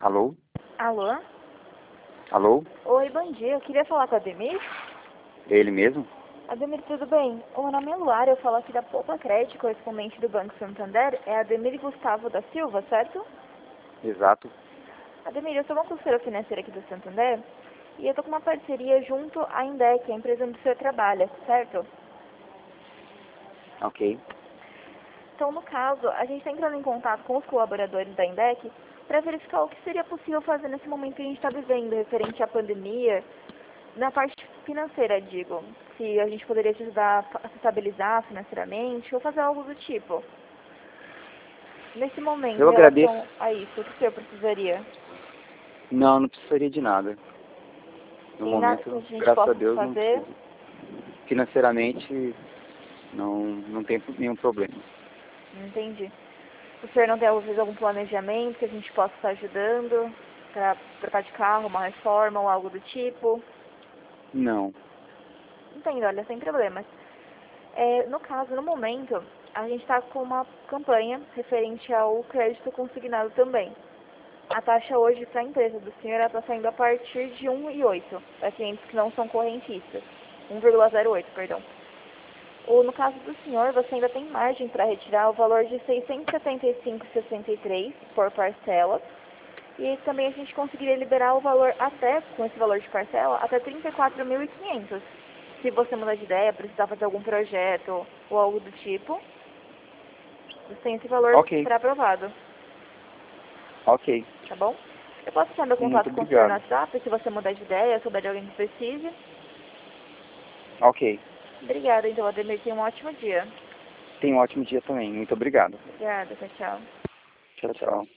Alô? Alô? Alô? Oi, bom dia. Eu queria falar com a Ademir. É ele mesmo? Ademir, tudo bem? O meu nome é Luara, eu falo aqui da Poupa Crédito, correspondente do Banco Santander. É Ademir Gustavo da Silva, certo? Exato. Ademir, eu sou uma consultora financeira aqui do Santander e eu tô com uma parceria junto à Indec, a empresa onde o senhor trabalha, certo? Ok. Então, no caso, a gente está entrando em contato com os colaboradores da Indec para verificar o que seria possível fazer nesse momento que a gente está vivendo, referente à pandemia, na parte financeira, digo. Se a gente poderia te ajudar a se estabilizar financeiramente ou fazer algo do tipo. Nesse momento, Eu em agradeço. relação a isso, o que o senhor precisaria? Não, não precisaria de nada. No Tem nada que a momento, gente graças a possa Deus, não fazer? preciso. Financeiramente, não tem nenhum problema. Não entendi. O senhor não tem, às vezes, algum planejamento que a gente possa estar ajudando para trocar de carro, uma reforma ou algo do tipo? Não. Entendo, olha, sem problemas. No caso, no momento, a gente está com uma campanha referente ao crédito consignado também. A taxa hoje para a empresa do senhor está saindo a partir de 1,8 para clientes que não são correntistas. 1,08, perdão. Ou no caso do senhor, você ainda tem margem para retirar o valor de R$ 675,63 por parcela. E também a gente conseguiria liberar o valor até, com esse valor de parcela, até 34.500. Se você mudar de ideia, precisar fazer algum projeto ou algo do tipo, você tem esse valor Ok. para aprovado, Ok. tá bom? Eu posso deixar meu Muito contato com o senhor no obrigado. WhatsApp, se você mudar de ideia, souber de alguém que precise. Ok. Obrigada, então, Ademir. Tenha um ótimo dia. Tenha um ótimo dia também. Muito obrigado. Obrigada, tchau, tchau. Tchau, tchau.